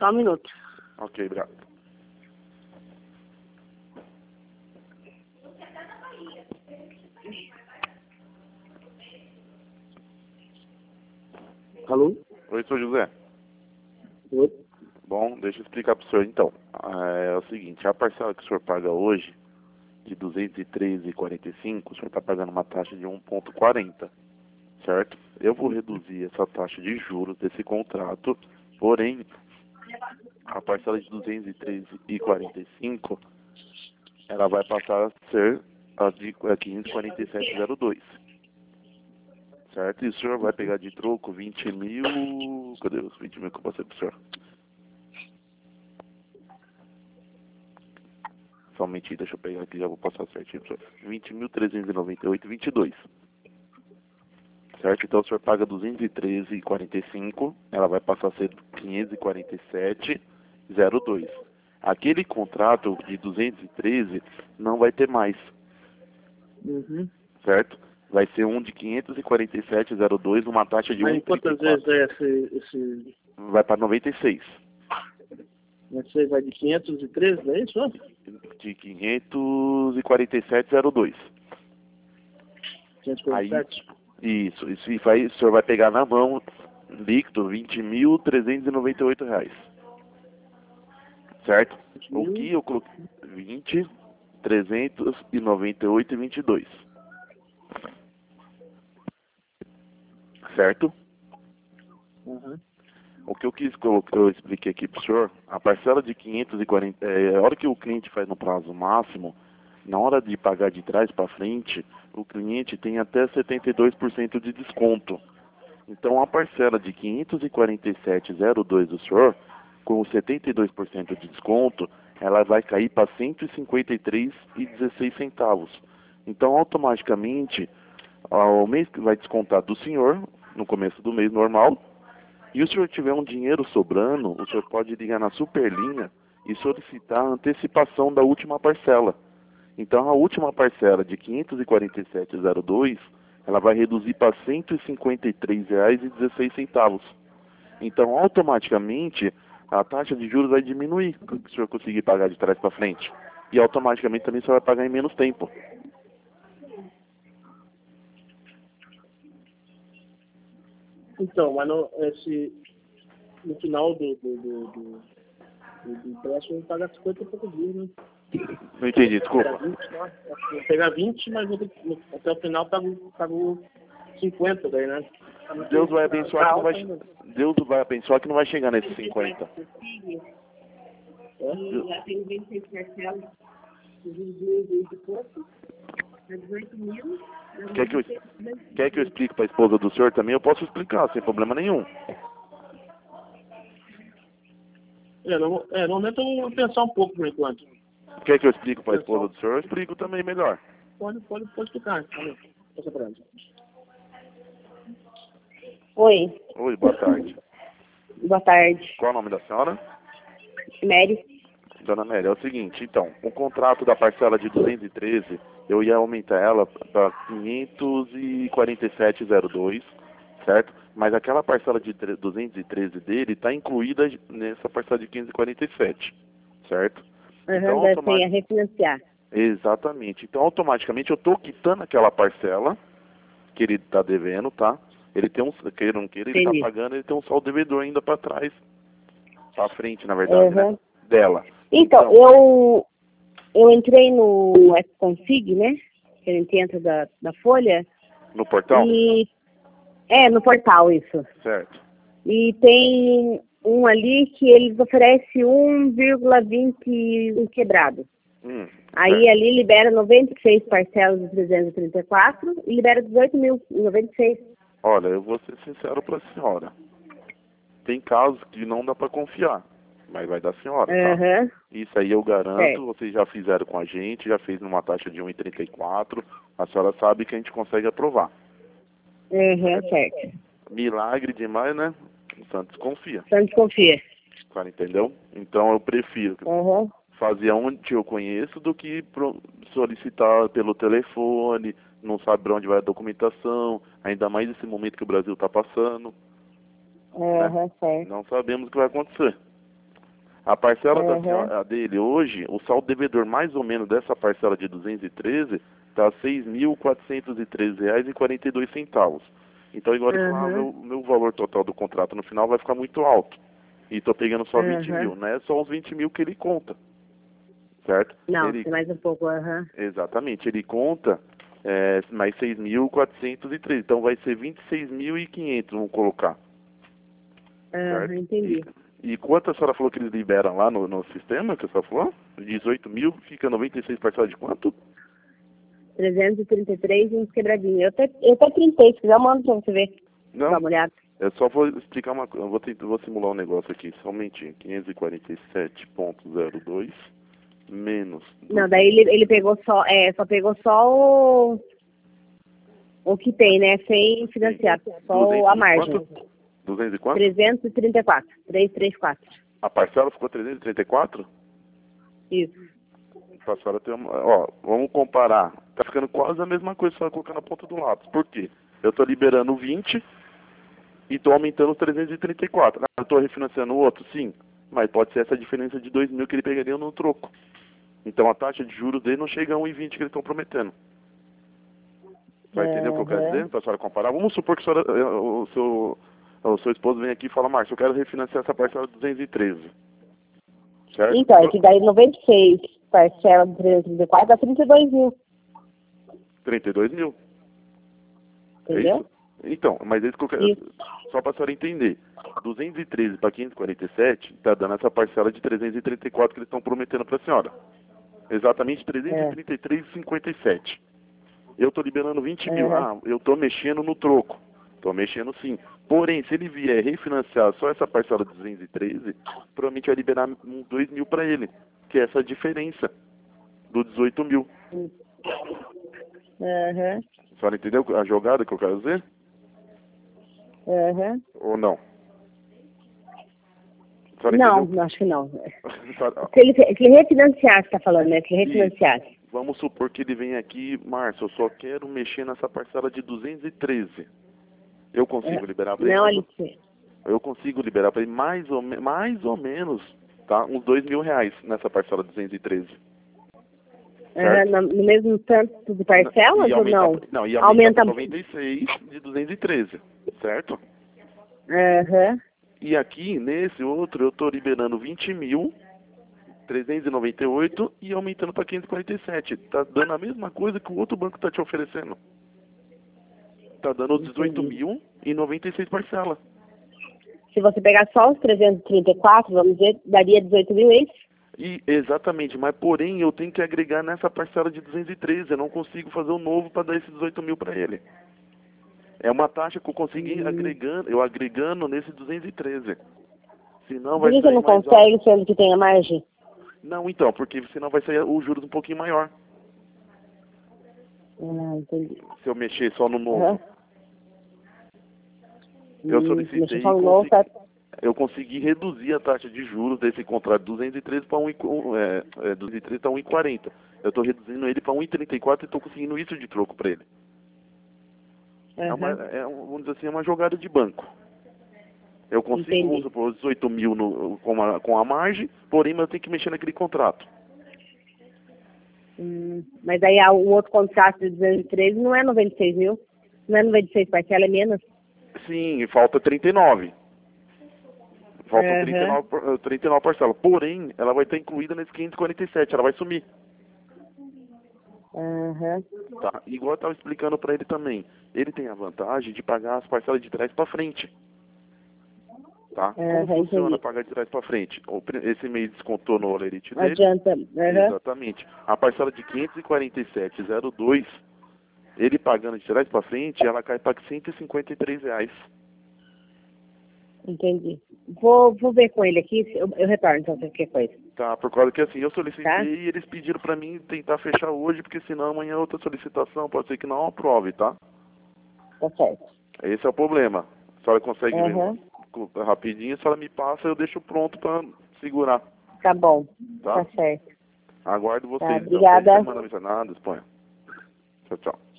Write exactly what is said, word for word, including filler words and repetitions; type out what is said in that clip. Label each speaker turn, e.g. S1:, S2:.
S1: Só um minuto.
S2: Ok, obrigado.
S3: Alô?
S2: Oi, sou José.
S3: Oi?
S2: Bom, deixa eu explicar para o senhor então. É, é o seguinte, a parcela que o senhor paga hoje, de duzentos e treze reais e quarenta e cinco centavos, o senhor está pagando uma taxa de um vírgula quarenta, certo? Eu vou reduzir essa taxa de juros desse contrato, porém, a parcela de duzentos e treze reais e quarenta e cinco centavos, ela vai passar a ser a de quinhentos e quarenta e sete reais e zero dois centavos. Certo? E o senhor vai pegar de troco vinte mil... Cadê os vinte mil que eu passei pro senhor? Somente, deixa eu pegar aqui, já vou passar certinho pro senhor. vinte mil trezentos e noventa e oito reais e vinte e dois centavos. Certo? Então o senhor paga duzentos e treze reais e quarenta e cinco centavos, ela vai passar a ser quinhentos e quarenta e sete reais e zero dois centavos. Aquele contrato de duzentos e treze não vai ter mais.
S3: Uhum.
S2: Certo? Vai ser um de quinhentos e quarenta e sete reais e zero dois centavos, uma taxa de
S3: Mas
S2: um
S3: em
S2: vírgula trinta
S3: quantas
S2: e quatro.
S3: vezes é esse... esse...
S2: Vai para noventa e seis.
S3: Você vai de quinhentos e treze, não é isso?
S2: De quinhentos e quarenta e sete reais e zero dois.
S3: quinhentos e quarenta e sete?
S2: Aí, isso, isso e vai, o senhor vai pegar na mão, líquido, vinte mil trezentos e noventa e oito reais. Certo? O que eu coloquei? vinte mil trezentos e noventa e oito reais e vinte e dois. Certo?
S3: Uhum.
S2: O que eu quis colocar, eu expliquei aqui para o senhor, a parcela de quinhentos e quarenta, é, a hora que o cliente faz no prazo máximo, na hora de pagar de trás para frente, o cliente tem até setenta e dois por cento de desconto. Então a parcela de quinhentos e quarenta e sete reais e zero dois do senhor, com setenta e dois por cento de desconto, ela vai cair para cento e cinquenta e três reais e dezesseis centavos. Então automaticamente, o mês que vai descontar do senhor, no começo do mês normal, e o senhor tiver um dinheiro sobrando, o senhor pode ligar na Superlinha e solicitar a antecipação da última parcela. Então a última parcela de quinhentos e quarenta e sete reais e zero dois, ela vai reduzir para cento e cinquenta e três reais e dezesseis centavos. Então automaticamente a taxa de juros vai diminuir, se o senhor conseguir pagar de trás para frente. E automaticamente também o senhor vai pagar em menos tempo.
S3: Então, mas no, esse, no final do, do, do, do, do, do empréstimo, paga cinquenta e poucos dias, né?
S2: Não entendi, desculpa.
S3: Pegar vinte, né? Vou pegar vinte, mas vou ter, que- até o final pago, pago cinquenta daí, né?
S2: Deus vai abençoar que não vai, Deus vai abençoar que não vai chegar nesses cinquenta.
S1: E já tem vinte e seis parcelas, de pouco, dezoito mil.
S2: Quer que eu, quer que eu explique para a esposa do senhor também? Eu posso explicar, sem problema nenhum.
S3: É, no, é, no momento eu vou pensar um pouco por enquanto.
S2: Quer que eu explique para a esposa do senhor? Eu explico também melhor.
S3: Pode, pode, pode explicar. Valeu. Passa pra ela.
S1: Oi,
S2: Oi, boa tarde.
S1: boa tarde.
S2: Qual é o nome da senhora?
S1: Mary.
S2: Dona Mary, é o seguinte, então, o contrato da parcela de duzentos e treze, eu ia aumentar ela para quinhentos e quarenta e sete reais e zero dois, certo? Mas aquela parcela de duzentos e treze dele está incluída nessa parcela de quinhentos e quarenta e sete, certo?
S1: Uhum,
S2: Então,
S1: deve
S2: automatic...
S1: ser a refinanciar.
S2: Exatamente. Então, automaticamente, eu estou quitando aquela parcela que ele está devendo, tá? Ele tem um, queira ou não queira, ele está
S1: Entendi.
S2: pagando, ele tem um saldo devedor ainda para trás, para frente, na verdade,
S1: Uhum.
S2: né? Dela.
S1: Então,
S2: Então,
S1: eu, eu entrei no Config, né? Que a gente entra da, da Folha.
S2: no portal?
S1: E. É, no portal, isso.
S2: Certo.
S1: E tem um ali que eles oferecem um vírgula vinte e um quebrado.
S2: Hum,
S1: Aí
S2: certo.
S1: ali libera noventa e seis parcelas de trezentos e trinta e quatro e libera dezoito mil e noventa e seis.
S2: Olha, eu vou ser sincero para a senhora. Tem casos que não dá para confiar, mas vai da senhora, tá?
S1: Aham.
S2: Isso aí eu garanto,
S1: Certo.
S2: vocês já fizeram com a gente, já fez numa taxa de um vírgula trinta e quatro, a senhora sabe que a gente consegue aprovar.
S1: Aham, certo.
S2: Milagre demais, né? O Santos confia,
S1: Então desconfia.
S2: a senhora entendeu? Então eu prefiro
S1: Aham.
S2: fazer onde eu conheço do que pro- solicitar pelo telefone, não sabe para onde vai a documentação, ainda mais nesse momento que o Brasil está passando.
S1: Aham, certo.
S2: Não sabemos o que vai acontecer. A parcela da
S1: Uhum.
S2: senhora, dele hoje, o saldo devedor mais ou menos dessa parcela de duzentos e treze está seis mil quatrocentos e treze reais e quarenta e dois centavos. Então, igual ele falou, ah, meu,
S1: Uhum.
S2: meu valor total do contrato no final vai ficar muito alto. E estou pegando só vinte
S1: Uhum.
S2: mil, não é só os vinte mil que ele conta, certo?
S1: Não,
S2: Ele,
S1: tem mais um pouco, aham.
S2: exatamente, ele conta é, mais seis mil quatrocentos e treze, então vai ser vinte e seis mil e quinhentos, vamos colocar,
S1: Aham,
S2: certo?
S1: entendi.
S2: E, e quanto a senhora falou que eles liberam lá no, no sistema, que a senhora falou? dezoito mil, fica noventa e seis parcelas de quanto?
S1: trezentos e trinta e três e uns quebradinhos. Eu até, eu até printei, se quiser eu mando pra você ver. Dá
S2: Não,
S1: uma olhada.
S2: eu só vou explicar uma coisa, eu vou, tentar, vou simular um negócio aqui, só um momentinho, quinhentos e quarenta e sete ponto zero dois menos...
S1: Não, daí ele, ele pegou só, é, só pegou só o, o que tem, né? Sem financiar, só o- a margem.
S2: Quanto? duzentos e quanto?
S1: trezentos e trinta e quatro. trezentos e trinta e quatro.
S2: A parcela ficou trezentos e trinta e quatro?
S1: Isso.
S2: Pra senhora ter uma... Ó, vamos comparar. Tá ficando quase a mesma coisa, só colocando a ponta do lápis. Por quê? Eu tô liberando vinte e tô aumentando os trezentos e trinta e quatro. Ah, eu tô refinanciando o outro? Sim. Mas pode ser essa diferença de dois mil que ele pegaria no troco. Então a taxa de juros dele não chega a um e vinte que eles estão prometendo. Vai entender o que eu quero dizer? Pra senhora comparar. Vamos supor que a senhora, eh, o, seu, o seu esposo vem aqui e fala, Márcio, eu quero refinanciar essa parcela de duzentos e treze. Certo?
S1: Então, é que daí noventa e seis parcela de trezentos e trinta e quatro dá trinta e dois mil.
S2: trinta e dois mil. É
S1: Entendeu?
S2: isso? Então, mas é isso que eu quero.
S1: Isso.
S2: Só para a senhora entender. duzentos e treze para quinhentos e quarenta e sete está dando essa parcela de trezentos e trinta e quatro que eles estão prometendo para a senhora. Exatamente trezentos e trinta e três vírgula cinquenta e sete. Eu estou liberando vinte mil.
S1: Uhum.
S2: Ah, eu estou mexendo no troco. Estou mexendo sim. Porém, se ele vier refinanciar só essa parcela de duzentos e treze, provavelmente vai liberar uns dois mil para ele. Que é essa diferença do dezoito mil.
S1: Uhum.
S2: A senhora entendeu a jogada que eu quero dizer?
S1: Uhum.
S2: Ou não? A senhora
S1: Não,
S2: entendeu?
S1: acho que não.
S2: Senhora-
S1: Se ele, se ele refinanciasse, tá falando, né? Se ele refinanciasse.
S2: Vamos supor que ele vem aqui, Márcio, eu só quero mexer nessa parcela de duzentos e treze. Eu consigo liberar para ele?
S1: Não,
S2: mais
S1: ele...
S2: ou- Eu consigo liberar para ele mais ou, me- mais ou menos, tá? Uns dois mil reais nessa parcela de duzentos e treze. Certo?
S1: Uhum, no, no mesmo tanto de parcelas
S2: E
S1: ou
S2: aumentar,
S1: não?
S2: pra- não, e aumentar
S1: Aumenta...
S2: para noventa e seis de duzentos e treze, certo?
S1: Uhum.
S2: E aqui, nesse outro, eu estou liberando vinte mil, trezentos e noventa e oito e aumentando para quinhentos e quarenta e sete. Tá dando a mesma coisa que o outro banco está te oferecendo. Tá dando dezoito mil e noventa e seis parcelas.
S1: Se você pegar só os trezentos e trinta e quatro, vamos dizer, daria dezoito mil, é isso?
S2: E, exatamente, mas porém eu tenho que agregar nessa parcela de duzentos e treze. Eu não consigo fazer o novo para dar esses dezoito mil para ele. É uma taxa que eu consegui
S1: Hum.
S2: agregando, eu agregando nesse duzentos e treze. Senão
S1: Por
S2: vai
S1: que você
S2: sair
S1: não
S2: mais alto.
S1: consegue, sendo que tem a margem?
S2: Não, então, porque senão vai sair os juros um pouquinho maior.
S1: Ah, entendi.
S2: Se eu mexer só no novo.
S1: Uhum.
S2: Eu
S1: Hum,
S2: solicitei
S1: deixa eu
S2: e
S1: falar um novo, tá?
S2: consegui, eu consegui reduzir a taxa de juros desse contrato de duzentos e treze para um, é, é, duzentos e treze para um e quarenta. Eu estou reduzindo ele para um e trinta e quatro e estou conseguindo isso de troco para ele. É uma,
S1: Uhum.
S2: é, um- vamos dizer assim, é uma jogada de banco. Eu consigo,
S1: Entendi.
S2: vamos supor, dezoito mil no, com, a, com a margem, porém eu tenho que mexer naquele contrato.
S1: Hum, mas aí ah, o outro contrato de duzentos e treze não é noventa e seis mil? Não é noventa e seis parcela, é menos?
S2: Sim, falta trinta e nove. Faltam
S1: Uhum.
S2: trinta e nove, por- eh, trinta e nove parcelas. Porém, ela vai estar incluída nesse quinhentos e quarenta e sete, ela vai sumir.
S1: Uhum.
S2: Tá? Igual eu estava explicando para ele também. Ele tem a vantagem de pagar as parcelas de trás para frente. Tá? Como
S1: Uhum,
S2: funciona
S1: entendi.
S2: pagar de trás para frente? O pri- Esse mês descontou no olerite
S1: Não
S2: dele.
S1: adianta. Uhum.
S2: Exatamente. A parcela de quinhentos e quarenta e sete vírgula zero dois, ele pagando de trás para frente, ela cai para cento e cinquenta e três reais.
S1: Entendi. Vou, vou ver com ele aqui, eu, eu retorno então se qualquer coisa.
S2: Tá? Por causa que assim, eu solicitei
S1: Tá?
S2: e eles pediram para mim tentar fechar hoje, porque senão amanhã outra solicitação pode ser que não aprove, tá?
S1: Tá certo.
S2: Esse é o problema. A senhora consegue ver
S1: Uhum.
S2: co- rapidinho, se ela me passa, eu deixo pronto para segurar,
S1: Tá bom.
S2: tá?
S1: Tá certo.
S2: Aguardo
S1: Tá,
S2: vocês. Então,
S1: obrigada.
S2: se aí você manda mensagem, nada, disponha. Tchau, tchau.